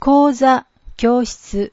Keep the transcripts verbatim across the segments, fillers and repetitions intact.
講座、教室。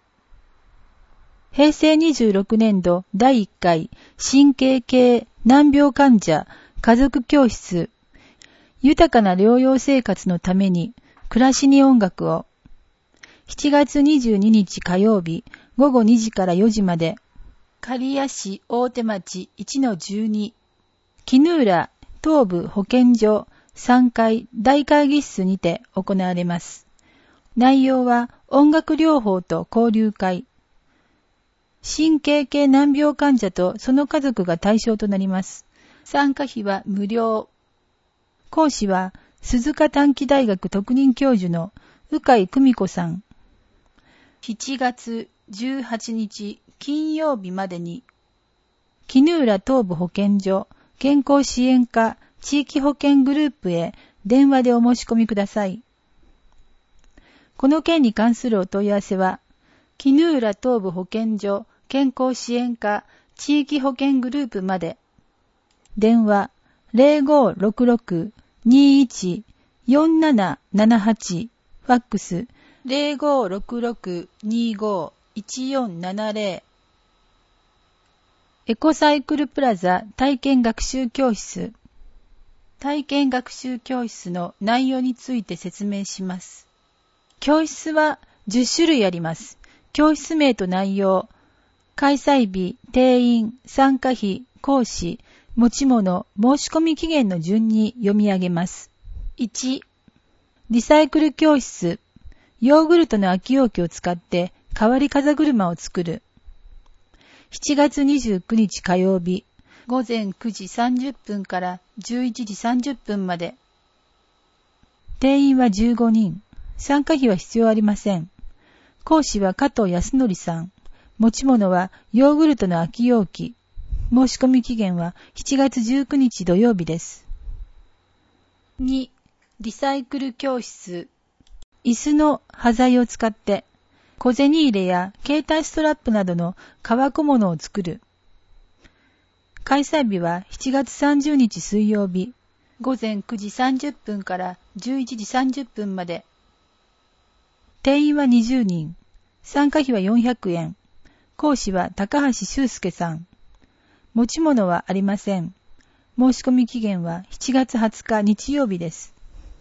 へいせいにじゅうろくねんどだいいっかい神経系難病患者家族教室。豊かな療養生活のために暮らしに音楽を。しちがつにじゅうににち火曜日ごごにじからよじまで。刈谷市大手町 いちのじゅうに。絹浦東部保健所さんがい大会議室にて行われます。内容は音楽療法と交流会。神経系難病患者とその家族が対象となります。参加費は無料。講師は鈴鹿短期大学特任教授の鵜飼久美子さん。しちがつじゅうはちにち金曜日までに、絹浦東部保健所健康支援課地域保健グループへ電話でお申し込みください。この件に関するお問い合わせは、絹浦東部保健所健康支援課地域保健グループまで。電話 ゼロごろくろく にいち よんななななはち、ファックス ゼロごろくろく にご いちよんななゼロ。エコサイクルプラザ体験学習教室。体験学習教室の内容について説明します。教室はじゅっしゅるいあります。教室名と内容、開催日、定員、参加費、講師、持ち物、申し込み期限の順に読み上げます。いち、リサイクル教室。ヨーグルトの空き容器を使って代わり風車を作る。しちがつにじゅうくにち火曜日、ごぜんくじさんじゅっぷんからじゅういちじさんじゅっぷんまで。定員はじゅうごにん。参加費は必要ありません。講師は加藤康則さん。持ち物はヨーグルトの空き容器。申し込み期限はしちがつじゅうくにち土曜日です。に、リサイクル教室。椅子の端材を使って小銭入れや携帯ストラップなどの革小物を作る。開催日はしちがつさんじゅうにち水曜日、ごぜんくじさんじゅっぷんからじゅういちじさんじゅっぷんまで。定員はにじゅうにん。参加費はよんひゃくえん。講師は高橋修介さん。持ち物はありません。申し込み期限はしちがつはつか日曜日です。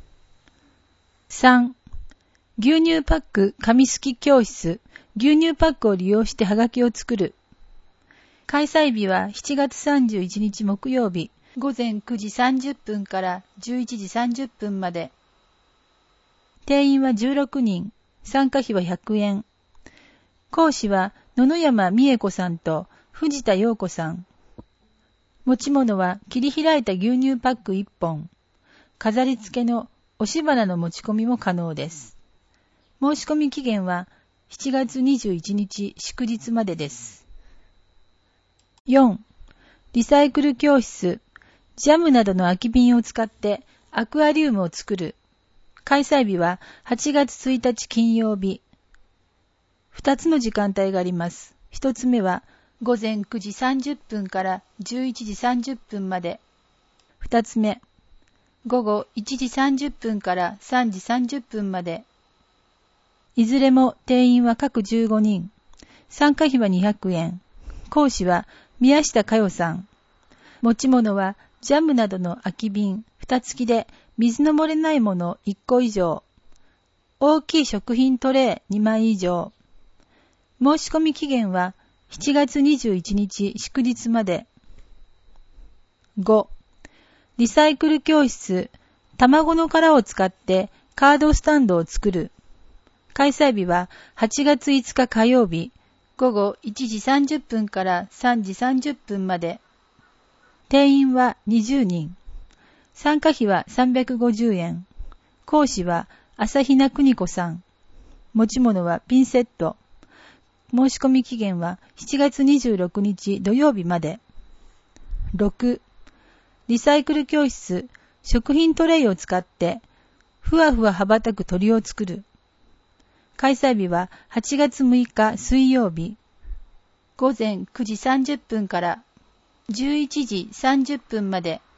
さん、牛乳パック紙すき教室。牛乳パックを利用してハガキを作る。開催日はしちがつさんじゅういちにち木曜日、ごぜんくじさんじゅっぷんからじゅういちじさんじゅっぷんまで。定員はじゅうろくにん。参加費はひゃくえん。講師は野々山美恵子さんと藤田陽子さん。持ち物は切り開いた牛乳パックいっぽん。飾り付けの押し花の持ち込みも可能です。申し込み期限はしちがつにじゅういちにち祝日までです。よん、リサイクル教室。ジャムなどの空き瓶を使ってアクアリウムを作る。開催日ははちがつついたち金曜日。ふたつの時間帯があります。ひとつめはごぜんくじさんじゅっぷんからじゅういちじさんじゅっぷんまで。ふたつめ、ごごいちじさんじゅっぷんからさんじさんじゅっぷんまで。いずれも定員は各じゅうごにん。参加費はにひゃくえん。講師は宮下佳代さん。持ち物はジャムなどの空き瓶ふたつきで水の漏れないものいっこ以上。大きい食品トレイにまい以上。申し込み期限はしちがつにじゅういちにち祝日まで。ご、リサイクル教室。卵の殻を使ってカードスタンドを作る。開催日ははちがついつか火曜日、ごごいちじさんじゅっぷんからさんじさんじゅっぷんまで。定員はにじゅうにん。参加費はさんびゃくごじゅうえん。講師は朝比奈邦子さん。持ち物はピンセット。申し込み期限はしちがつにじゅうろくにち土曜日まで。ろく、リサイクル教室。食品トレイを使ってふわふわ羽ばたく鳥を作る。開催日ははちがつむいか水曜日、ごぜんくじさんじゅっぷんからじゅういちじさんじゅっぷんまで。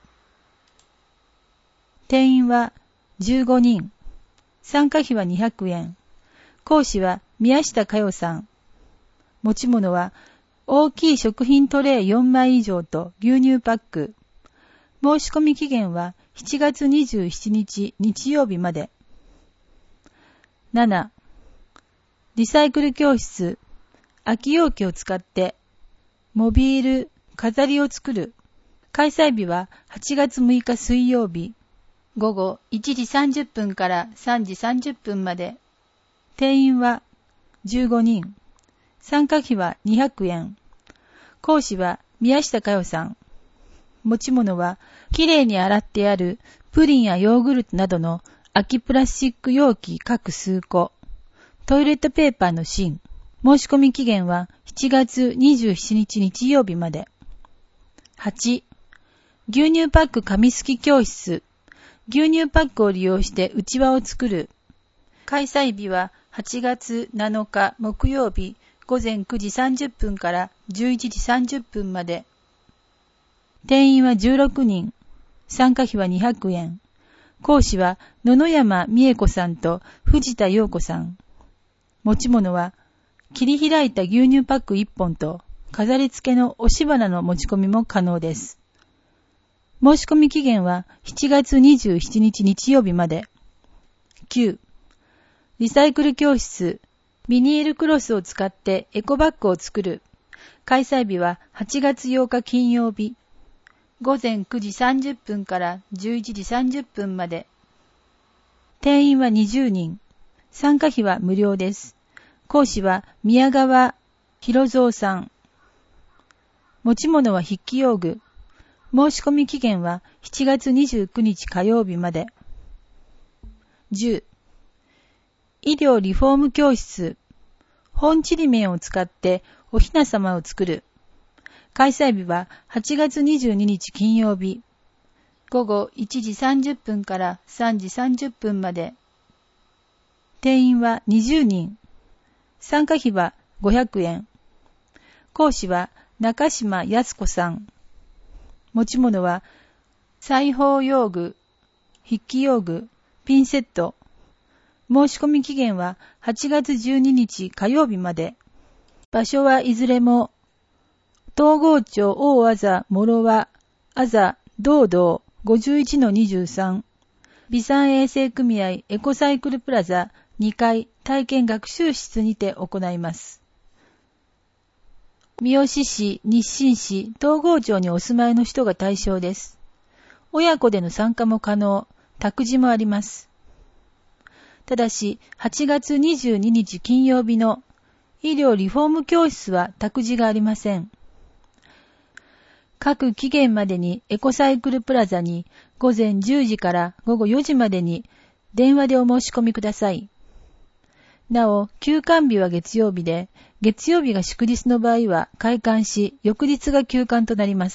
定員はじゅうごにん。参加費はにひゃくえん。 講師は宮下佳代さん。持ち物は大きい食品トレイよんまい以上と牛乳パック。申し込み期限はしちがつにじゅうしちにち日曜日まで。なな. リサイクル教室。空き容器を使ってモビール、飾りを作る。開催日ははちがつむいか水曜日。午後いちじさんじゅっぷんからさんじさんじゅっぷんまで。定員はじゅうごにん。参加費はにひゃくえん。講師は宮下佳代さん。持ち物はきれいに洗ってあるプリンやヨーグルトなどの空きプラスチック容器各数個。トイレットペーパーの芯。申し込み期限はしちがつにじゅうしちにち日曜日まで。はち. 牛乳パック紙すき教室。牛乳パックを利用してうちわを作る。開催日ははちがつなのか木曜日ごぜんくじさんじゅっぷんからじゅういちじさんじゅっぷんまで。定員はじゅうろくにん。参加費はにひゃくえん。講師は野々山美恵子さんと藤田陽子さん。持ち物は切り開いた牛乳パックいっぽんと飾り付けの押し花の持ち込みも可能です。申し込み期限はしちがつにじゅうしちにち日曜日まで。きゅう. リサイクル教室。ビニールクロスを使ってエコバッグを作る。開催日ははちがつようか金曜日。ごぜんくじさんじゅっぷんからじゅういちじさんじゅっぷんまで。定員はにじゅうにん。参加費は無料です。講師は宮川博蔵さん。持ち物は筆記用具。申し込み期限はしちがつにじゅうくにち火曜日まで。じゅう. 医療リフォーム教室。本ちりめんを使っておひなさまを作る。開催日ははちがつにじゅうににち金曜日。午後いちじさんじゅっぷんからさんじさんじゅっぷんまで。定員はにじゅうにん。参加費はごひゃくえん。講師は中島康子さん。持ち物は裁縫用具、筆記用具、ピンセット。申し込み期限ははちがつじゅうににち火曜日まで。場所はいずれも東郷町大あざ諸和あざ道道 ごじゅういちのにじゅうさん 美産衛生組合エコサイクルプラザにかい体験学習室にて行います。三好市、日清市、東郷町にお住まいの人が対象です。親子での参加も可能、託児もあります。ただし、はちがつにじゅうににち金曜日の医療リフォーム教室は託児がありません。各期限までにエコサイクルプラザにごぜんじゅうじからごごよじまでに電話でお申し込みください。なお、休館日は月曜日で、月曜日が祝日の場合は開館し、翌日が休館となります。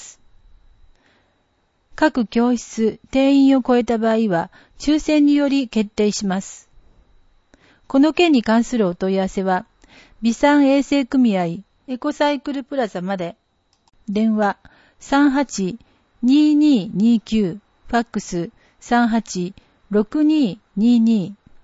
各教室、定員を超えた場合は、抽選により決定します。この件に関するお問い合わせは、美産衛生組合エコサイクルプラザまで。電話 さんはちにーにーにーきゅう、ファックス さんはちろくにーにーにー。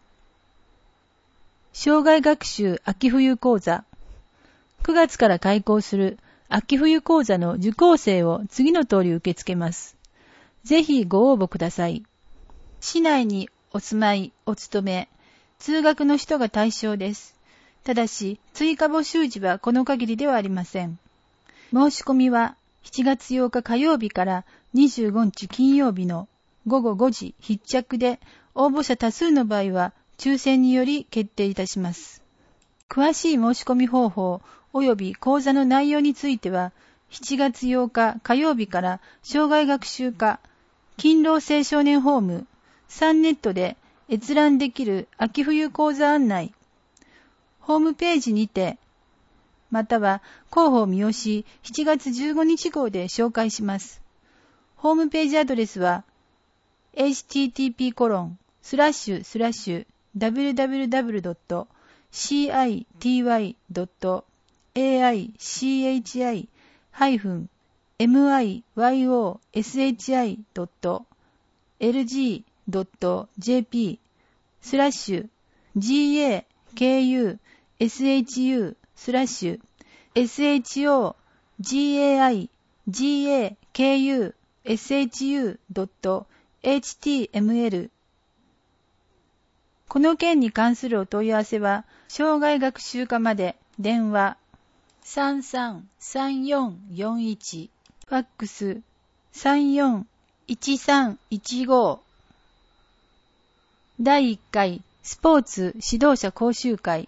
障害学習秋冬講座。くがつから開講する秋冬講座の受講生を次の通り受け付けます。ぜひご応募ください。市内にお住まい、お勤め、通学の人が対象です。ただし、追加募集時はこの限りではありません。申し込みはしちがつようか火曜日からにじゅうごにち金曜日のごごごじ必着で、応募者多数の場合は抽選により決定いたします。詳しい申し込み方法及び講座の内容については、しちがつようか火曜日から障害学習課勤労青少年ホームさんネットで閲覧できる秋冬講座案内、ホームページにて、または広報三好しちがつじゅうごにち号で紹介します。ホームページアドレスは エイチティーティーピーコロンスラッシュスラッシュダブリューダブリューダブリュードットシーアイティーワイドットエーアイシーエイチアイハイフンエムアイワイオーエスエイチアイドットエルジードットジェーピースラッシュジーエーケーユーエスエイチユー スラッシュ エスエイチオージェイアイジェイケーユーエスエイチユー ドット エイチティーエムエル この件に関するお問い合わせは、障害学習課まで電話 さんさんさんよんよんいち、ファックス さんよんいちさんいちご。だいいっかいスポーツ指導者講習会。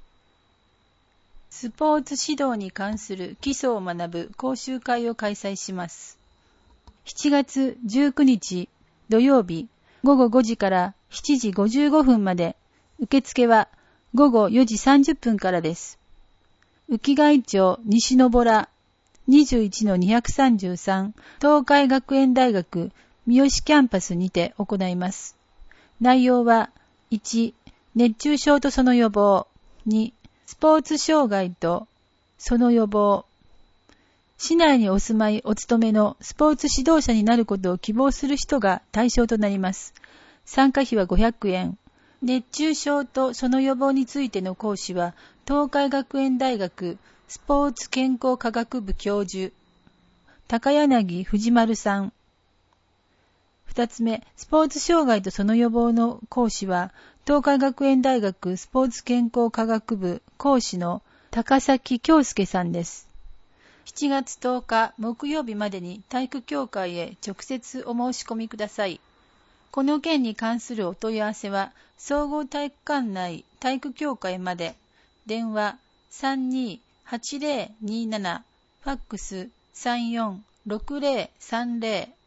スポーツ指導に関する基礎を学ぶ講習会を開催します。しちがつじゅうくにち土曜日ごごごじからしちじごじゅうごふんまで、受付はごごよじさんじゅっぷんからです。浮貝町西のぼら にじゅういちのにひゃくさんじゅうさん 東海学園大学三好キャンパスにて行います。内容はいち、熱中症とその予防。に、スポーツ障害とその予防。市内にお住まいお勤めのスポーツ指導者になることを希望する人が対象となります。参加費はごひゃくえん。熱中症とその予防についての講師は、東海学園大学スポーツ健康科学部教授、高柳藤丸さん。二つ目、スポーツ障害とその予防の講師は、東海学園大学スポーツ健康科学部講師の高崎京介さんです。しちがつとおか木曜日までに体育協会へ直接お申し込みください。この件に関するお問い合わせは、総合体育館内体育協会まで、電話 さんにーはちぜろにーなな、ファックス さんよんろくぜろさんぜろ